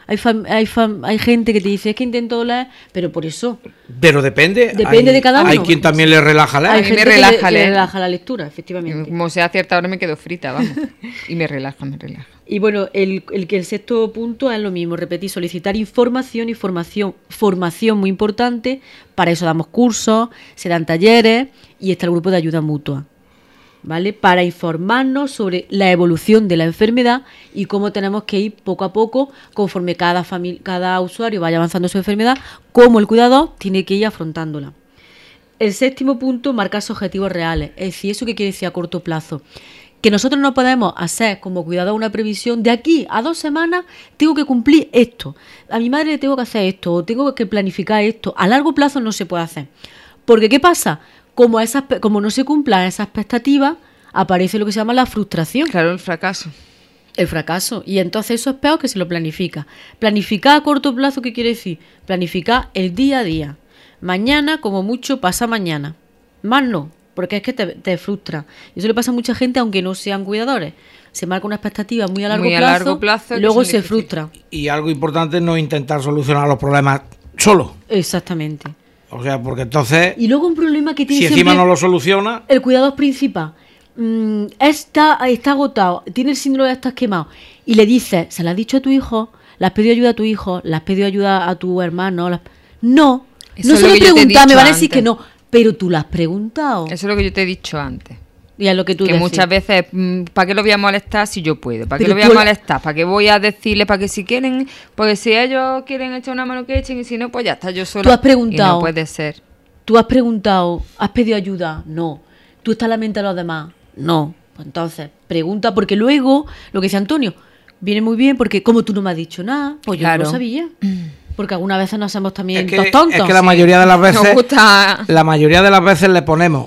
Hay gente que te dice, es que intento leer, pero por eso. Pero depende. Depende de cada Hay uno. quien también le relaja leer. Hay me gente relaja que le leer. relaja la lectura, efectivamente. Como sea cierta hora me quedo frita, vamos. Y me relaja. Y bueno, el sexto punto es lo mismo, repetir, solicitar información y formación muy importante. Para eso damos cursos, se dan talleres y está el grupo de ayuda mutua. ¿vale? Para informarnos sobre la evolución de la enfermedad y cómo tenemos que ir poco a poco, conforme cada usuario vaya avanzando su enfermedad, cómo el cuidador tiene que ir afrontándola. El 7º punto, marcarse objetivos reales. Es decir, ¿eso qué quiere decir a corto plazo? Que nosotros no podemos hacer como cuidador una previsión de aquí a 2 semanas tengo que cumplir esto, a mi madre le tengo que hacer esto, o tengo que planificar esto. A largo plazo no se puede hacer. Porque ¿qué pasa? Como no se cumplan esas expectativas, aparece lo que se llama la frustración. Claro, el fracaso. El fracaso. Y entonces eso es peor que si lo planifica. Planificar a corto plazo, ¿qué quiere decir? Planificar el día a día. Mañana, como mucho, pasa mañana. Más no, porque es que te frustra. Y eso le pasa a mucha gente, aunque no sean cuidadores. Se marca una expectativa muy a largo plazo, luego se frustra. Y algo importante es no intentar solucionar los problemas solo. Exactamente. O sea, porque entonces... Y luego un problema que tiene si encima no lo soluciona... El cuidador principal está agotado, tiene el síndrome de estar quemado. Y le dices, ¿se lo has dicho a tu hijo? ¿Le has pedido ayuda a tu hijo? ¿Le has pedido ayuda a tu hermano? No. Eso no es se lo he preguntado, me van a decir antes. que no. Pero tú lo has preguntado. Eso es lo que yo te he dicho antes. Y es lo que tú que decís. muchas veces, ¿para qué lo voy a molestar si yo puedo? ¿Para qué Pero lo voy a molestar? ¿Para qué voy a decirle? ¿Para que si quieren? Porque si ellos quieren echar una mano que echen y si no, pues ya está, yo sola. Tú has preguntado. Y no puede ser. Tú has preguntado, ¿has pedido ayuda? No. ¿Tú estás la mente a los demás? No. Pues entonces, pregunta, porque luego, lo que dice Antonio, viene muy bien porque como tú no me has dicho nada, pues yo no lo sabía. Porque algunas veces nos hacemos también dos tontos. Es que la mayoría de las veces... Nos gusta... La mayoría de las veces le ponemos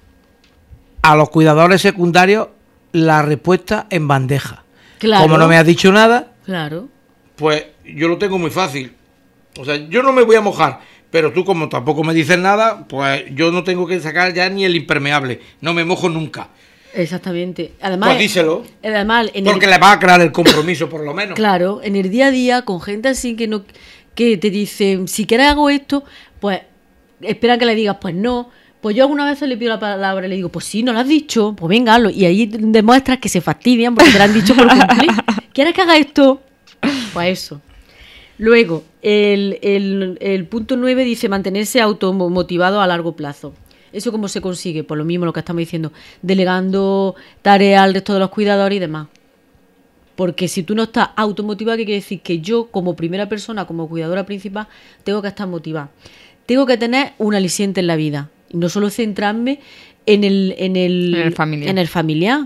a los cuidadores secundarios la respuesta en bandeja. Claro. Como no me has dicho nada, Claro. pues yo lo tengo muy fácil. O sea, yo no me voy a mojar, pero tú como tampoco me dices nada, pues yo no tengo que sacar ya ni el impermeable. No me mojo nunca. Exactamente. Además, Pues díselo. Además, Porque le va a crear el compromiso, por lo menos. Claro, en el día a día, con gente así que te dicen, si quieres hago esto, pues espera que le digas, pues no. Pues yo alguna vez le pido la palabra y le digo, pues sí, no lo has dicho, pues venga, hazlo. Y ahí demuestras que se fastidian porque te lo han dicho por cumplir. ¿Quieres que haga esto? Pues eso. Luego, el punto 9 dice mantenerse automotivado a largo plazo. ¿Eso cómo se consigue? Pues lo mismo lo que estamos diciendo, delegando tareas al resto de los cuidadores y demás. Porque si tú no estás automotivado, ¿qué quiere decir? Que yo, como primera persona, como cuidadora principal, tengo que estar motivada. Tengo que tener un aliciente en la vida. Y no solo centrarme en el familiar.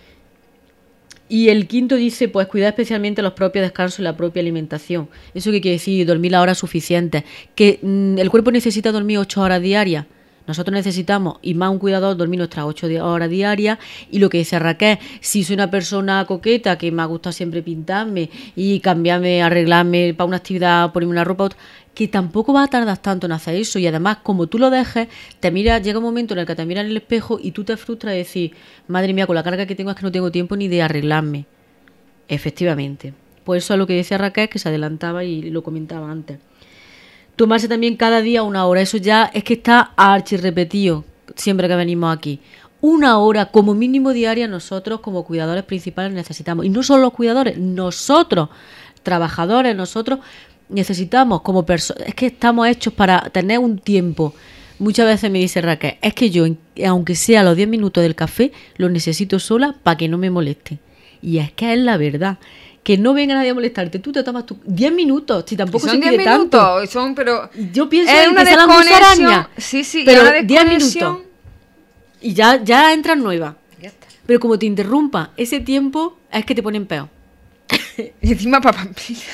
Y el quinto dice, pues cuidar especialmente los propios descansos y la propia alimentación. ¿Eso qué quiere decir? Dormir las horas suficientes. Que el cuerpo necesita dormir 8 horas diarias. Nosotros necesitamos, y más un cuidador, dormir nuestras 8 horas diarias. Y lo que dice Raquel, si soy una persona coqueta, que me ha gustado siempre pintarme y cambiarme, arreglarme para una actividad, ponerme una ropa, que tampoco va a tardar tanto en hacer eso. Y además, como tú lo dejes, llega un momento en el que te miras en el espejo y tú te frustras y decís, madre mía, con la carga que tengo es que no tengo tiempo ni de arreglarme. Efectivamente. Pues eso es lo que decía Raquel, que se adelantaba y lo comentaba antes. Tomarse también cada día 1 hora, eso ya es que está archirrepetido siempre que venimos aquí. 1 hora como mínimo diaria nosotros como cuidadores principales necesitamos. Y no solo los cuidadores, nosotros, trabajadores, nosotros necesitamos como personas, es que estamos hechos para tener un tiempo. Muchas veces me dice Raquel, es que yo, aunque sea los 10 minutos del café, los necesito sola para que no me moleste. Y es que es la verdad. Que no venga nadie a molestarte, tú te tomas 10 minutos, si tampoco se pide tanto. Pero yo pienso es en una que sea la musaraña. Sí, pero una 10 minutos. Y ya entras nueva. Ya está. Pero como te interrumpa ese tiempo, es que te ponen peor. Y encima papá,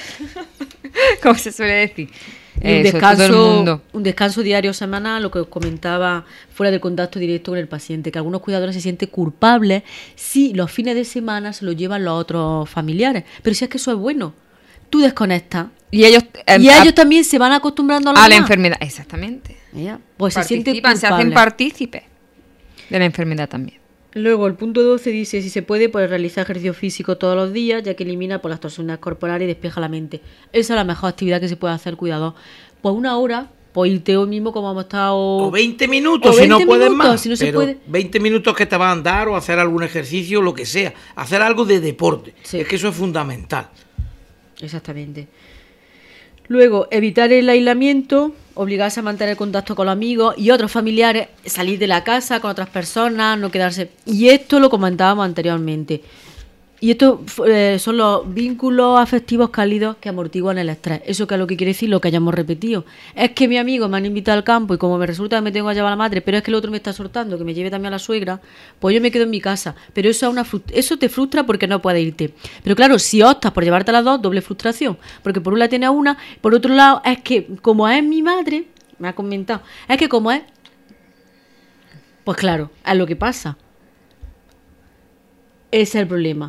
como se suele decir. Y Todo un descanso diario semanal, lo que os comentaba fuera del contacto directo con el paciente, que algunos cuidadores se sienten culpables si los fines de semana se los llevan los otros familiares. Pero si es que eso es bueno, tú desconectas. Y ellos también se van acostumbrando a la enfermedad. Exactamente. Pues se sienten culpables. Se hacen partícipes de la enfermedad también. Luego, el punto 12 dice, si se puede, pues realizar ejercicio físico todos los días, ya que elimina las torsiones corporales y despeja la mente. Esa es la mejor actividad que se puede hacer, cuidador. Pues 1 hora, pues irte hoy mismo como hemos estado... O 20 minutos, si no puedes más. Si no se puede. 20 minutos que te van a dar o hacer algún ejercicio, lo que sea. Hacer algo de deporte. Sí. Es que eso es fundamental. Exactamente. Luego, evitar el aislamiento obligarse a mantener contacto con los amigos y otros familiares, salir de la casa con otras personas, no quedarse. Y esto lo comentábamos anteriormente. Y esto son los vínculos afectivos cálidos que amortiguan el estrés. Eso que es lo que quiere decir lo que hayamos repetido. Es que mis amigos me han invitado al campo y como me resulta que me tengo que llevar a la madre, pero es que el otro me está soltando, que me lleve también a la suegra, pues yo me quedo en mi casa. Pero eso te frustra porque no puedes irte. Pero claro, si optas por llevarte a las dos, doble frustración. Porque por un lado tienes una, por otro lado es que como es mi madre, me ha comentado, es que como es, pues claro, es lo que pasa. Ese es el problema.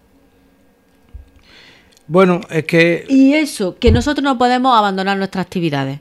Bueno, es que... Y eso, que nosotros no podemos abandonar nuestras actividades.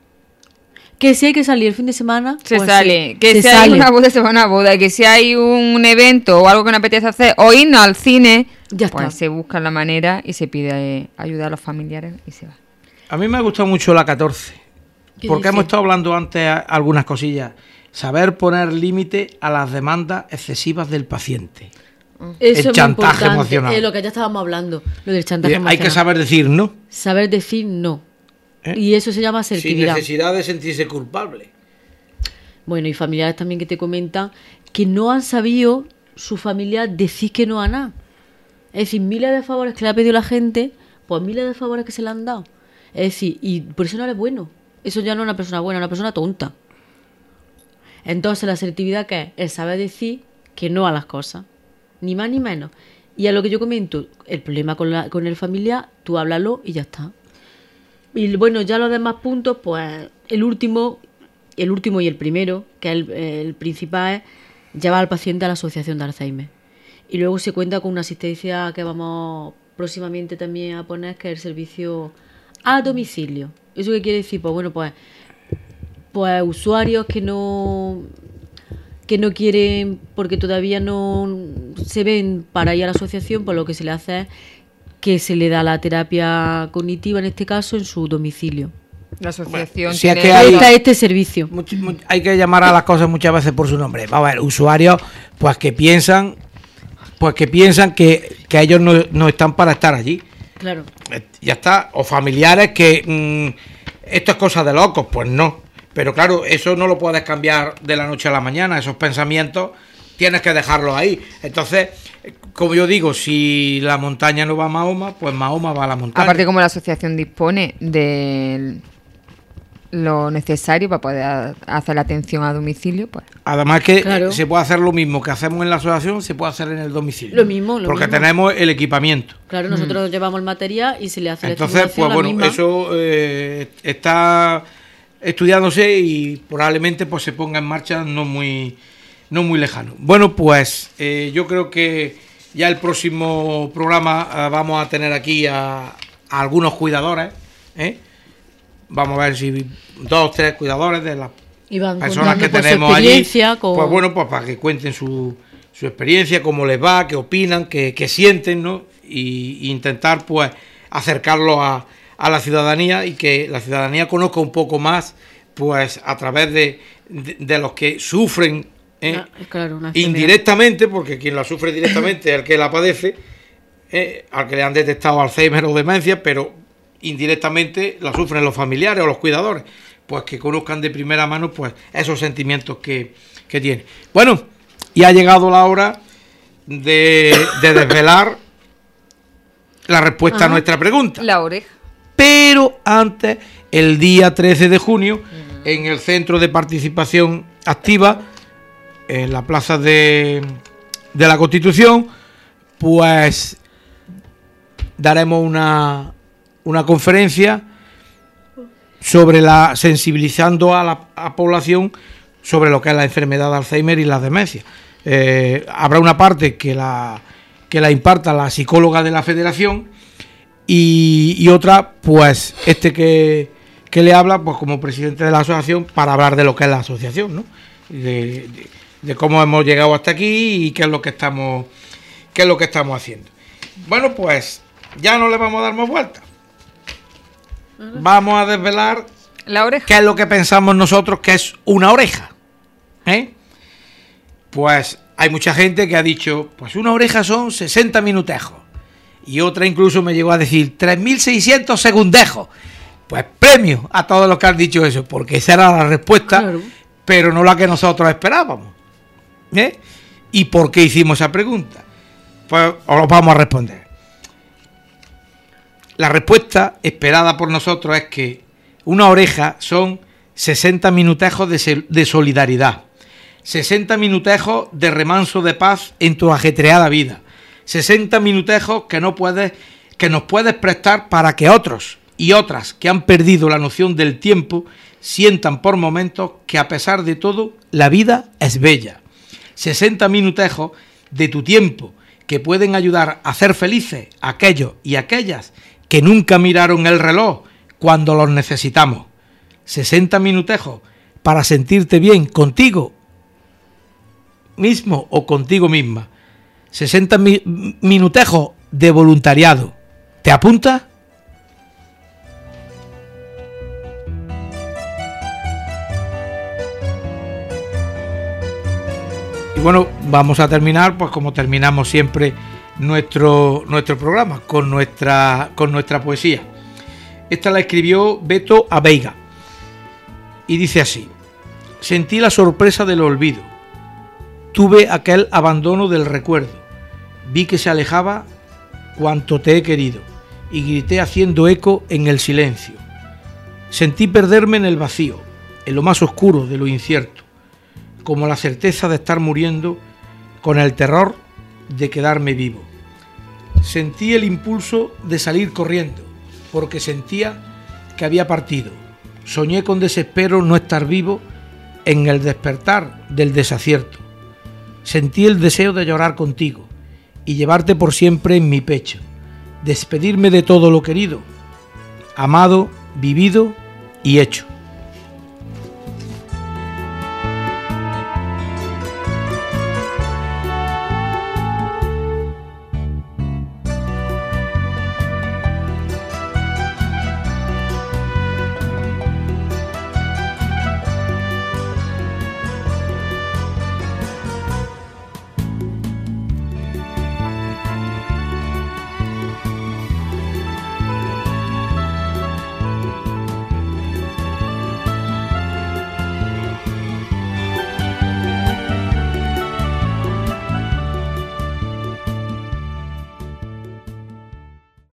Que si hay que salir el fin de semana... Se pues sale. sí, Que se si sale. hay una boda, se va a una boda. Que si hay un evento o algo que nos apetece hacer, o irnos al cine, Ya pues está. se busca la manera y se pide ayuda a los familiares y se va. A mí me ha gustado mucho la 14, ¿Qué porque dice? hemos estado hablando antes algunas cosillas. Saber poner límite a las demandas excesivas del paciente. Eso el es muy chantaje importante, emocional. es lo que ya estábamos hablando, lo del chantaje Hay emocional. que saber decir no. Saber decir no. ¿Eh? Y eso se llama Sin asertividad. necesidad de sentirse culpable. Bueno, y familiares también que te comentan que no han sabido su familia decir que no a nada. Es decir, miles de favores que le ha pedido la gente, pues miles de favores que se le han dado. Es decir, y por eso no eres bueno. Eso ya no es una persona buena, es una persona tonta. Entonces la asertividad, ¿qué es? Es saber decir que no a las cosas. Ni más ni menos. Y a lo que yo comento, el problema con el familiar, tú háblalo y ya está. Y bueno, ya los demás puntos, pues el último y el primero, que es el principal, es llevar al paciente a la asociación de Alzheimer. Y luego se cuenta con una asistencia que vamos próximamente también a poner, que es el servicio a domicilio. ¿Eso qué quiere decir? Pues bueno, pues usuarios que no quieren, porque todavía no se ven para ir a la asociación, pues lo que se le hace es que se le da la terapia cognitiva, en este caso, en su domicilio. La asociación si es tiene... que hay- Está este servicio. Hay que llamar a las cosas muchas veces por su nombre. Vamos a ver, usuarios pues que piensan que ellos no están para estar allí. Claro. Ya está. O familiares que esto es cosa de locos, pues no. Pero claro, eso no lo puedes cambiar de la noche a la mañana. Esos pensamientos tienes que dejarlos ahí. Entonces, como yo digo, si la montaña no va a Mahoma, pues Mahoma va a la montaña. Aparte, como la asociación dispone de lo necesario para poder hacer la atención a domicilio, pues... Además que Claro. se puede hacer lo mismo que hacemos en la asociación, se puede hacer en el domicilio. Lo mismo. Porque mismo. tenemos el equipamiento. Claro, nosotros llevamos el material y se le hace Entonces, la pues estimulación, bueno, la misma. eso está estudiándose y probablemente pues se ponga en marcha no muy lejano. Bueno, pues yo creo que ya el próximo programa vamos a tener aquí a algunos cuidadores, ¿eh? Vamos a ver si 2 o 3 cuidadores de las Y van personas que contando, pues, su tenemos allí, experiencia con- pues bueno, pues para que cuenten su experiencia, cómo les va, qué opinan, qué sienten, ¿no? Y intentar pues acercarlo a la ciudadanía y que la ciudadanía conozca un poco más, pues a través de los que sufren Claro, una enfermedad. indirectamente, porque quien la sufre directamente es el que la padece, al que le han detectado Alzheimer o demencia, pero indirectamente la sufren los familiares o los cuidadores, pues que conozcan de primera mano pues esos sentimientos que tienen. Bueno, y ha llegado la hora de desvelar la respuesta a nuestra pregunta. La oreja. Pero antes, el día 13 de junio, en el Centro de Participación Activa, en la Plaza de la Constitución, pues daremos una conferencia sobre sensibilizando a la población sobre lo que es la enfermedad de Alzheimer y la demencia. Habrá una parte que la imparta la psicóloga de la Federación y otra, pues que le habla pues como presidente de la asociación para hablar de lo que es la asociación, ¿no? De cómo hemos llegado hasta aquí y qué es lo que estamos haciendo. Bueno, pues ya no le vamos a dar más vueltas. Vamos a desvelar La oreja. qué es lo que pensamos nosotros que es una oreja. Pues hay mucha gente que ha dicho, pues una oreja son 60 minutejos. Y otra incluso me llegó a decir 3.600 segundejos. Pues premio a todos los que han dicho eso, porque esa era la respuesta, Claro. pero no la que nosotros esperábamos. ¿Y por qué hicimos esa pregunta? Pues os lo vamos a responder. La respuesta esperada por nosotros es que una oreja son 60 minutejos de solidaridad, 60 minutejos de remanso de paz en tu ajetreada vida, 60 minutejos que nos puedes prestar para que otros y otras que han perdido la noción del tiempo sientan por momentos que a pesar de todo la vida es bella. 60 minutejos de tu tiempo que pueden ayudar a hacer felices a aquellos y aquellas que nunca miraron el reloj cuando los necesitamos. 60 minutejos para sentirte bien contigo mismo o contigo misma. 60 minutejos de voluntariado. ¿Te apuntas? Y bueno, vamos a terminar, pues como terminamos siempre nuestro programa, con nuestra poesía. Esta la escribió Beto Aveiga y dice así: sentí la sorpresa del olvido, tuve aquel abandono del recuerdo, vi que se alejaba cuanto te he querido y grité haciendo eco en el silencio. Sentí perderme en el vacío, en lo más oscuro de lo incierto, como la certeza de estar muriendo con el terror de quedarme vivo. Sentí el impulso de salir corriendo, porque sentía que había partido. Soñé con desespero no estar vivo en el despertar del desacierto. Sentí el deseo de llorar contigo y llevarte por siempre en mi pecho, despedirme de todo lo querido, amado, vivido y hecho.